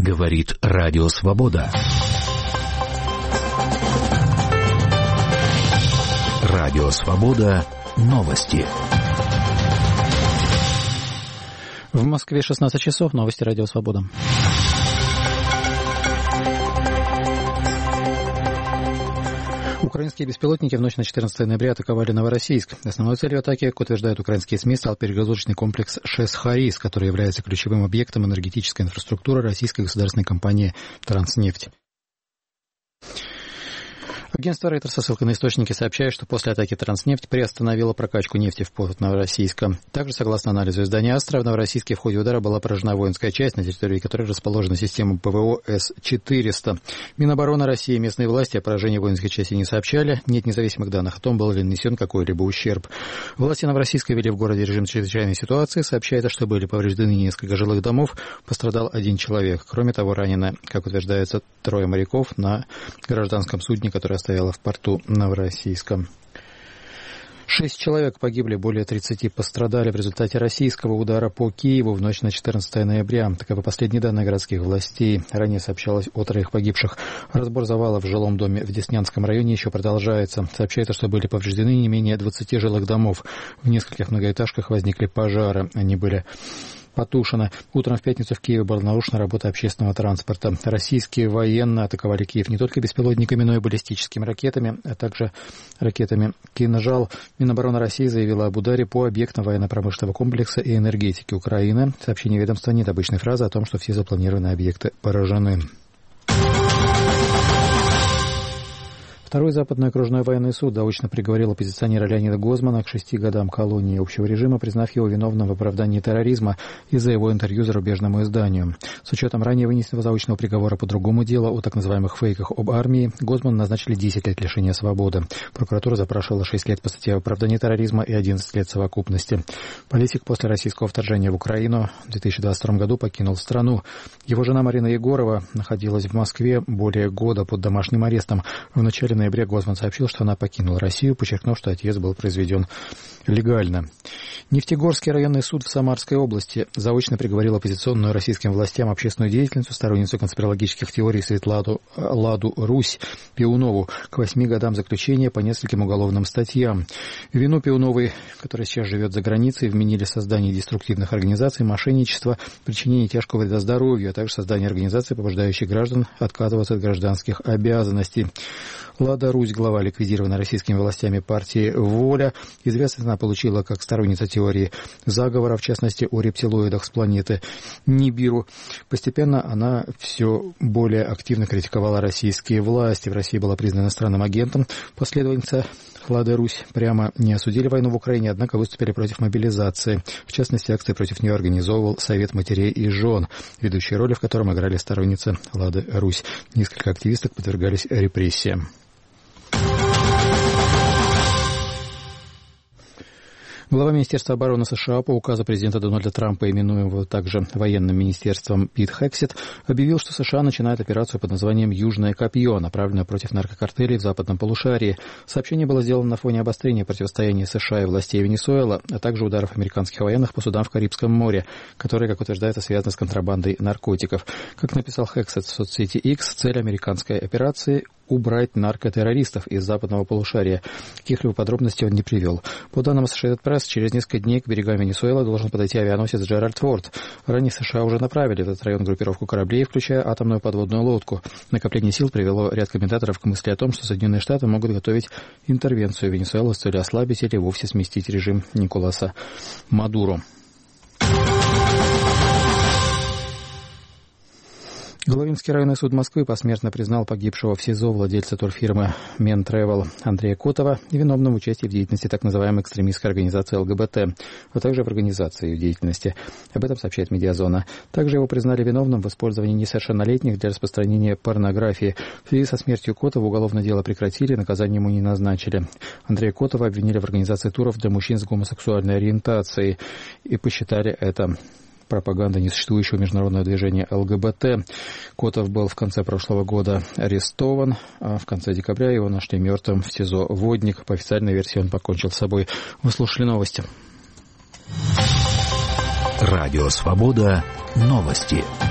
Говорит Радио Свобода. Радио Свобода. Новости. В Москве 16 часов. Новости Радио Свобода. Украинские беспилотники в ночь на 14 ноября атаковали Новороссийск. Основной целью атаки, как утверждают украинские СМИ, стал перегрузочный комплекс ШЭС-Харис, который является ключевым объектом энергетической инфраструктуры российской государственной компании «Транснефть». Агентство Reuters со ссылкой на источники сообщает, что после атаки «Транснефть» приостановила прокачку нефти в порт Новороссийска. Также, согласно анализу издания «Астра», в Новороссийске в ходе удара была поражена воинская часть, на территории которой расположена система ПВО С-400. Минобороны России и местные власти о поражении воинской части не сообщали. Нет независимых данных о том, был ли нанесен какой-либо ущерб. Власти Новороссийска ввели в городе режим чрезвычайной ситуации. Сообщается, что были повреждены несколько жилых домов, пострадал один человек. Кроме того, ранены, как утверждается, 3 моряков на гражданском судне, которое стояла в порту Новороссийска. 6 человек погибли, более 30 пострадали в результате российского удара по Киеву в ночь на 14 ноября. Таковы последние данные городских властей. Ранее сообщалось о 3 погибших. Разбор завалов в жилом доме в Деснянском районе еще продолжается. Сообщается, что были повреждены не менее 20 жилых домов. В нескольких многоэтажках возникли пожары. Они были потушено. Утром в пятницу в Киеве была нарушена работа общественного транспорта. Российские военные атаковали Киев не только беспилотниками, но и баллистическими ракетами, а также ракетами «Кинжал». Минобороны России заявила об ударе по объектам военно-промышленного комплекса и энергетики Украины. В сообщении ведомства нет обычной фразы о том, что все запланированные объекты поражены. Второй Западный окружной военный суд заочно приговорил оппозиционера Леонида Гозмана к 6 годам колонии общего режима, признав его виновным в оправдании терроризма из-за его интервью зарубежному изданию. С учетом ранее вынесенного заочного приговора по другому делу о так называемых фейках об армии, Гозману назначили 10 лет лишения свободы. Прокуратура запрашивала 6 лет по статье об оправдании терроризма и 11 лет совокупности. Политик после российского вторжения в Украину в 2022 году покинул страну. Его жена Марина Егорова находилась в Москве более года под домашним арестом. В начале ноября Гозман сообщил, что она покинула Россию, подчеркнув, что отъезд был произведен легально. Нефтегорский районный суд в Самарской области заочно приговорил оппозиционную российским властям общественную деятельницу, сторонницу конспирологических теорий Светладу Русь Пиунову к 8 годам заключения по нескольким уголовным статьям. Вину Пиуновой, которая сейчас живет за границей, вменили создание деструктивных организаций, мошенничество, причинение тяжкого вреда здоровью, а также создание организаций, побуждающих граждан отказываться от гражданских обязанностей. Лада Русь, глава ликвидированной российскими властями партии «Воля». Известность она получила как сторонница теории заговора, в частности, о рептилоидах с планеты Нибиру. Постепенно она все более активно критиковала российские власти. В России была признана иностранным агентом. Последовательница Лады Русь прямо не осудили войну в Украине, однако выступили против мобилизации. В частности, акции против нее организовывал Совет матерей и жен, ведущие роли в котором играли сторонницы Лады Русь. Несколько активисток подвергались репрессиям. Глава Министерства обороны США по указу президента Дональда Трампа, именуемого также военным министерством, Пит Хексет, объявил, что США начинает операцию под названием «Южное копье», направленную против наркокартелей в западном полушарии. Сообщение было сделано на фоне обострения противостояния США и властей Венесуэлы, а также ударов американских военных по судам в Карибском море, которые, как утверждается, связаны с контрабандой наркотиков. Как написал Хексет в соцсети X, цель американской операции – убрать наркотеррористов из западного полушария. Каких-либо подробностей он не привел. По данным Associated Press, через несколько дней к берегам Венесуэлы должен подойти авианосец Джеральд Форд. Ранее США уже направили в этот район группировку кораблей, включая атомную подводную лодку. Накопление сил привело ряд комментаторов к мысли о том, что Соединенные Штаты могут готовить интервенцию в Венесуэлу с целью ослабить или вовсе сместить режим Николаса Мадуро. Головинский районный суд Москвы посмертно признал погибшего в СИЗО владельца турфирмы Ментревел Андрея Котова виновным в участии в деятельности так называемой экстремистской организации ЛГБТ, а также в организации ее деятельности. Об этом сообщает Медиазона. Также его признали виновным в использовании несовершеннолетних для распространения порнографии. В связи со смертью Котова уголовное дело прекратили, наказание ему не назначили. Андрея Котова обвинили в организации туров для мужчин с гомосексуальной ориентацией и посчитали это пропаганда несуществующего международного движения ЛГБТ. Котов был в конце прошлого года арестован, а в конце декабря его нашли мертвым в СИЗО Водник. По официальной версии он покончил с собой. Вы слушали новости. Радио Свобода. Новости.